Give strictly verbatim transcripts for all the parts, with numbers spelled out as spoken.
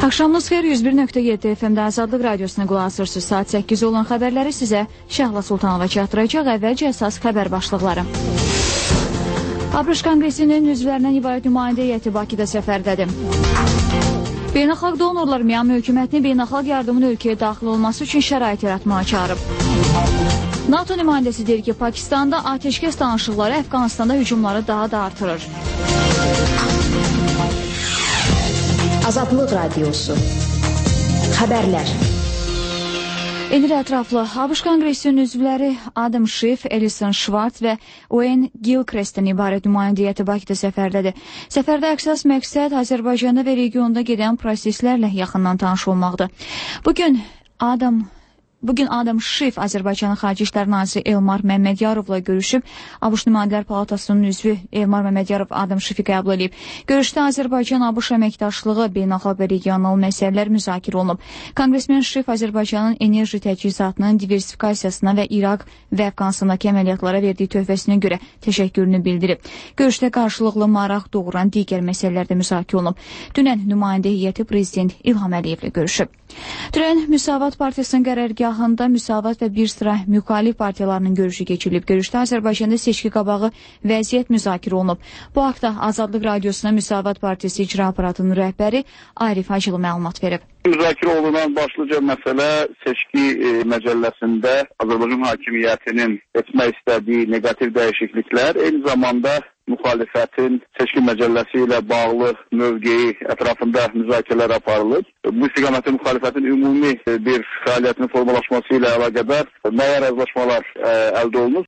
Axşamınız xeyir, yüz bir nöqtə yeddi F M-də Azadlıq Radiosuna qulaq asırsınız. Saat səkkiz olan xəbərləri sizə Şəhla Sultanova çatdıracaq. Əvvəlcə əsas xəbər başlıqları. ABŞ Konqresinin üzvlərindən ibarət nümayəndə heyəti Bakıda səfərdədir. Beynəlxalq donorlar Myanma hökumətini beynəlxalq yardımın ölkəyə daxil olması üçün şərait yaratmağa çağırıb. NATO nümayəndəsi deyir ki, Pakistanda atəşkəs danışıqları Əfqanistanda hücumları daha da artırır. Azadlıq Radiosu. Xəbərlər. Eləcə ətraflı ABŞ Konqresinin üzvləri Adam Schiff, Alison Schwartz və Wayne Gilchrist'dən ibarət nümayəndə heyəti Bakıda səfərdədir. Səfərdə əsas məqsəd Azərbaycanda və regionda gedən proseslərlə yaxından tanış olmaqdır. Bugün Adam Bugün Adam Schiff Azərbaycanın Xarici İşlər naziri Elmar Məmmədyarovla görüşüb. ABŞ Nümayəndələr Palatasının üzvü Elmar Məmmədyarov Adam Schiff'i qəbul edib. Görüşdə Azərbaycan-ABŞ əməkdaşlığı, beynəlxalq və regional məsələlər müzakirə olunub. Konqresmen Schiff Azərbaycanın enerji təchizatının diversifikasiyasına və İraq və Əfqanistandakı əməliyyatlara verdiyi töhfəsinə görə təşəkkürünü bildirib. Görüşdə qarşılıqlı maraq doğuran digər məsələlərdə müzakirə olunub. Dünən nümayəndə heyəti Prezident İlham Əliyevlə görüşüb. Dünən Müsavat Partiyasının qərargahında Müsavat və bir sıra müxalif partiyalarının görüşü keçirilib. Görüşdə Azərbaycanda seçki qabağı vəziyyət müzakirə olunub. Bu haqda Azadlıq Radiosuna Müsavat Partiyası icra aparatının rəhbəri Arif Hacılı məlumat verib. Müzakirə olunan başlıca məsələ seçki e, məcəlləsində Azərbaycan hakimiyyətinin etmək istədiyi negativ dəyişikliklər, eyni zamanda müxalifətin seçki məcəlləsi ilə bağlı mövqeyi ətrafında müzakirələr aparılır. Bu istiqamətdə müxalifətin ümumi bir fəaliyyətinin formalaşması ilə əlaqədar müəyyən razılaşmalar e, əldə olunur.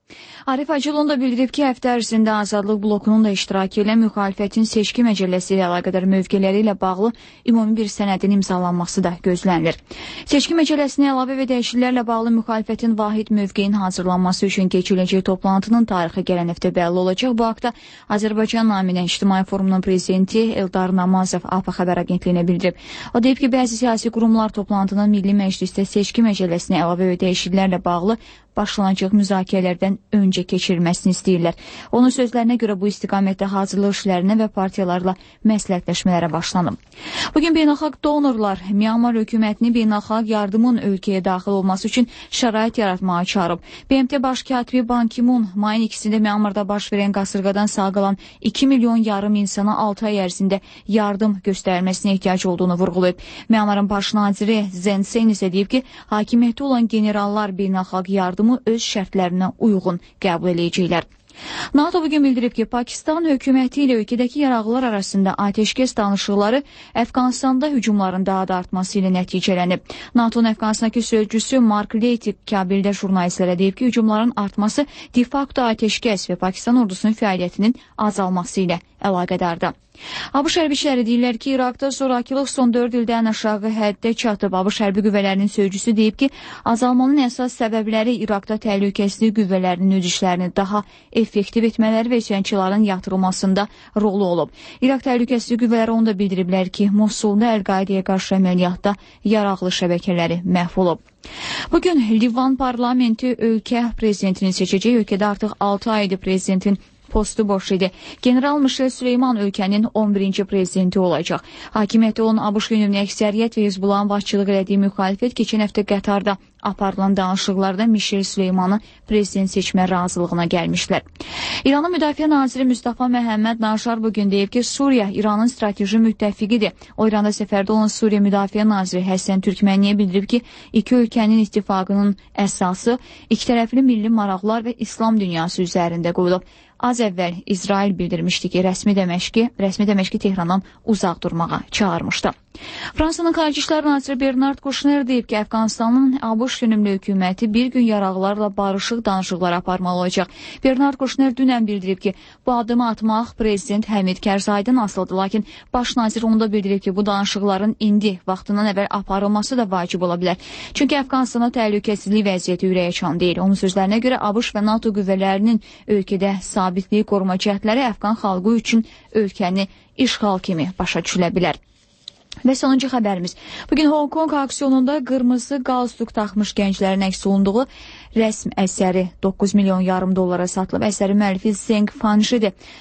Arif Hacılı da bildirib ki, həftə ərzində Azadlıq blokunun da iştirakı ilə müxalifətin seçki məcəlləsi ilə əlaqədar mövqeləri ilə bağlı ümumi bir sənədin imzalanması da gözlənilir. Seçki məcəlləsinə əlavə və dəyişikliklərlə bağlı müxalifətin vahid mövqeyin hazırlanması üçün keçiriləcək toplantının tarixi gələn həftə bəlli olacaq. Bu haqda Azərbaycan naminə İctimai Forumunun prezidenti Eldar Namazov A P A xəbər agentliyinə bildirib. O deyib ki, bəzi siyasi qurumlar toplantının Milli Məclisdə seçki məcəlləsinə əlavə və dəyişikliklərlə bağlı başlanacaq müzakirələrdən öncə keçirilməsini istəyirlər. Onun sözlərinə görə bu istiqamətdə hazırlıq işlərinə və partiyalarla məsləhətləşmələrə başlanıb. Bugün beynəlxalq donorlar Myanmar hökumətini beynəlxalq yardımın ölkəyə daxil olması üçün şərait yaratmağa çağırıb. B M T Baş katibi Ban Ki-moon mayın ikisində Myanmarda baş verən qasırğadan sağ qalan iki milyon yarım insana altı ay ərzində yardım göstərilməsinə ehtiyac olduğunu vurğulayıb. Myanmarın baş naziri Zen Sen isə deyib ki, hakimiyyətdə olan generallar beynəlxalq yardım öz şərtlərinə uyğun qəbul edəcəklər. NATO bugün bildirib ki, Pakistan hökuməti ilə ölkədəki yaraqlılar arasında atəşkəs danışıqları Əfqanistanda hücumların daha da artması ilə nəticələnib. NATO'nun Əfqanistandakı sözcüsü Mark Leytik Kabildə jurnalistlərə deyib ki, hücumların artması de facto atəşkəs və Pakistan ordusunun fəaliyyətinin azalması ilə əlaqədardır. ABŞ hərbiçiləri deyirlər ki, İraqda zorakılıq son dörd ildə ən aşağı həddə çatıb. ABŞ hərbi qüvvələrinin sözcüsü deyib ki, azalmanın əsas səbəbləri İraqda təhlükəsizlik qüvvələrinin öz işlərini daha effektiv etmələri və üsyançıların yatırılmasında rolu olub. İraq təhlükəsizlik qüvvələri onu da bildiriblər ki, Mosulda Əl-Qaidəyə qarşı əməliyyatda yaraqlı şəbəkələri məhv olub. Bugün Livan parlamenti ölkə prezidentini seçəcək. Ölkədə artıq altı aydır prezidentin postu boş idi. General Mişel Süleyman ölkənin on birinci prezidenti olacaq. Hakimiyyətdə olan ABŞ yönümlü əksəriyyət və Hizbullahın başçılıq elədiyi müxalifət keçən həftə Qətarda aparılan danışıqlarda Mişel Süleymanı prezident seçmə razılığına gəlmişlər. İranın Müdafiə naziri Mustafa Məhəmməd Naşar bugün deyib ki, Suriya İranın strateji müttəfiqidir. O İranda səfərdə olan Suriya Müdafiə naziri Həsən Türkmənliyə bildirib ki, iki ölkənin ittifaqının əsası iki tərəfli milli maraqlar və İslam dünyası üzərində qoyulub. Az əvvəl İsrail bildirmişdi ki, rəsmi Dəməşqi, rəsmi Dəməşqi Tehrandan uzaq durmağa çağırmışdı. Fransanın Xarici İşlər naziri Bernard Kouchner deyib ki, Əfqanistanın ABŞ yönümlü hökuməti bir gün yaraqlarla barışıq danışıqlar aparmalı olacaq. Bernard Kouchner dünən bildirib ki, bu adımı atmaq prezident Həmid Kərzaydan asılıdır, lakin baş nazir onu da bildirib ki, bu danışıqların indi vaxtından əvvəl aparılması da vacib ola bilər. Çünki Əfqanistana təhlükəsizlik vəziyyəti ürəkaçan deyil. Onun sözlərinə görə ABŞ və NATO qüvvələrinin ölkədə sabitliyi qoruma cəhdləri Əfqan xalqı üçün ölkəni işğal kimi başa düşülə bilər. Və sonuncu xəbərimiz. Bugün Hong Kong auksionunda qırmızı qalstuk taxmış gənclərin əks olunduğu rəsm əsəri doqquz milyon yarım dollara satılıb. Əsərin müəllifi Zeng Fanjidir.